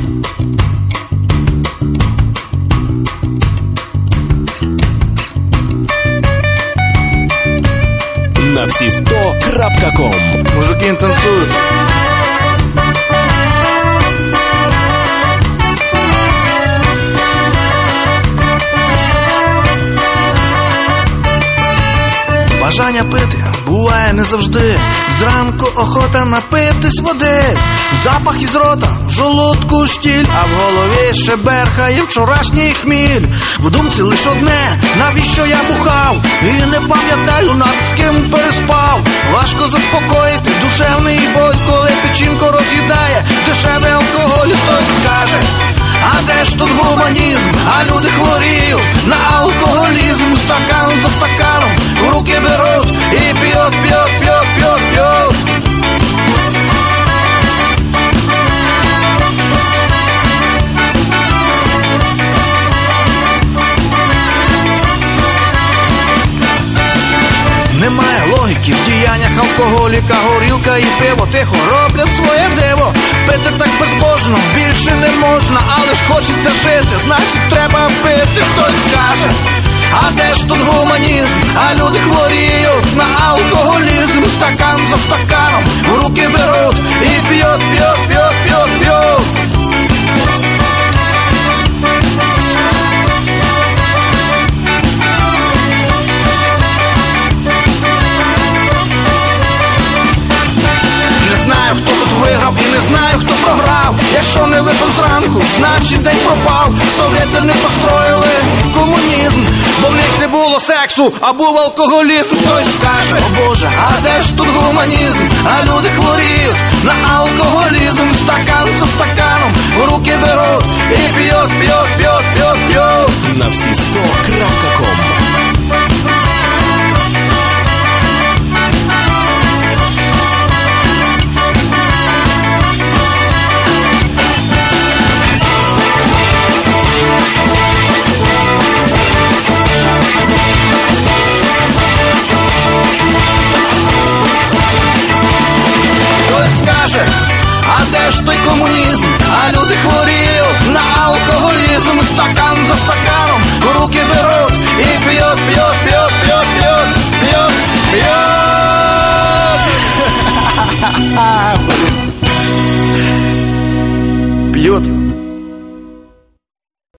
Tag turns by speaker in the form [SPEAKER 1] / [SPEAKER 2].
[SPEAKER 1] На всі 100.com.
[SPEAKER 2] Мужики танцують. Бажання пити буває не завжди. Зранку охота напитись води. Запах із рота, в желудку штіль, а в голові ще берхає вчорашній хміль. В думці лиш одне, навіщо я бухав, і не пам'ятаю, над з ким переспав. Важко заспокоїти душевний боль, коли печінку роз'їдає дешевий алкоголь. Хтось скаже, а де ж тут гуманізм? А люди хворіють на алкоголізм. Стакан за стаканом в руки беруть і п'ють, п'ють, п'ють, п'ють, п'ють. Немає логіки в діяннях алкоголіка, горілка і пиво тихо роблять своє диво. Пити так безбожно більше не можна, але ж хочеться жити, значить треба пити. Хтось скаже, а де ж тут гуманізм? А люди хворіють на алкоголізм. Стакан за стаканом в руки беруть і п'ють, п'ють, п'ють, п'ють, п'ють. Хто тут виграв і не знаю, хто програв. Якщо не випив зранку, значить день пропав. Совєти не построїли комунізм, бо в них не було сексу, а був алкоголізм. Хтось скаже, о Боже, а де ж тут гуманізм? А люди хворіють на алкоголізм. Стакан за стаканом в руки беруть і п'ють, п'ють, п'ють, п'ють, п'ють.
[SPEAKER 1] На всі 100.com.
[SPEAKER 2] А де ж той комунізм? А люди хворіють на алкоголізм. Стакан за стаканом в руки беруть